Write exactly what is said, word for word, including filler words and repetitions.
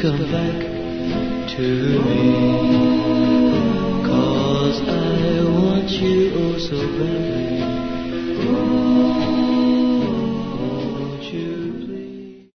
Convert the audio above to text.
come back to me, 'cause I want you oh so bad.